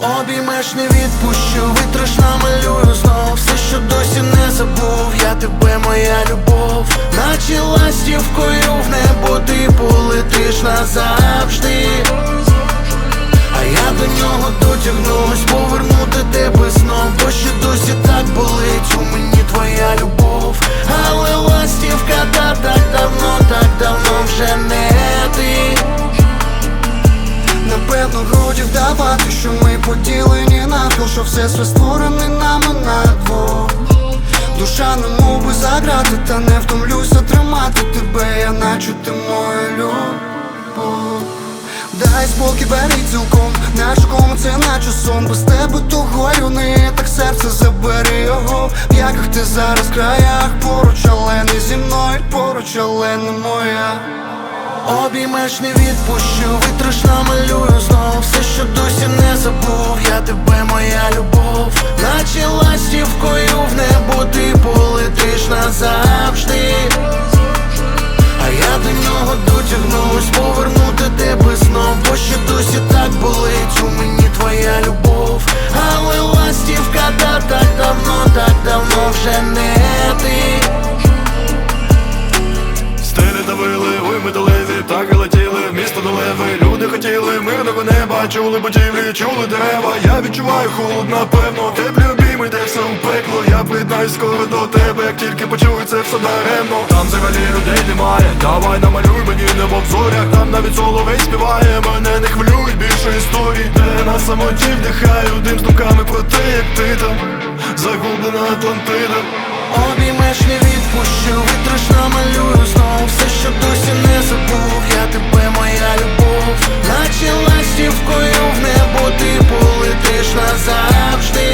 Обіймеш, не відпущу, витриш, намалюю знов все, що досі не забув. Я тебе, моя любов, наче ластівкою в небо ти полетиш назавжди. А я до нього дотягнусь, повернути тебе знов, бо ще досі так болить у мені твоя любов. Але ластівка так давно вже не ти. Напевно, годі вдавати, що ми поділені навколо, що все створене нами на двох. Душа немов би заграти, та не втомлюся тримати тебе, я наче ти моя любов. Дай спокій, бери цілком, наш ком це наче сон. Без тебе того юни, так серце забери його. В яких ти зараз краях, поруч, але не зі мною, поруч, але не моя. Обіймеш, не відпущу, витриш, намалюю знов все, що досі не забув. Я тебе, моя любов, наче ластівкою в небо ти полетиш назавжди. А я до нього дотягнусь, повернути тебе знов, бо ще досі так болить у мені твоя любов. Але ластівка так давно вже не ти. Стелі давили, ви металеві, так і летіли, місто долеви. Люди хотіли мирного неба, чули будівлі, чули дерева. Я відчуваю холод, напевно, теплі обійми, де все у пекло. Я приєднаюсь скоро до тебе, як тільки почую це все даремно. Там взагалі людей немає, давай намалюй мені небо в зорях. Там навіть соловей співає, мене не хвилюють більше історій. Де на самоті вдихаю дим з думками про те, як ти там, загублена Атлантида. Обіймеш, не відпущу, витриш, намалюю знов все, що досі не забув. Я тебе, моя любов, наче ластівкою в небо ти полетиш назавжди.